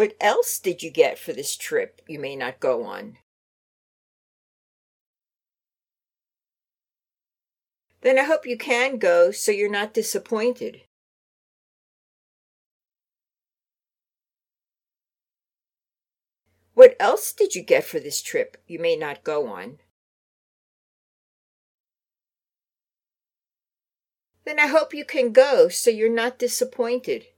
What else did you get for this trip you may not go on? Then I hope you can go so you're not disappointed. What else did you get for this trip you may not go on? Then I hope you can go so you're not disappointed.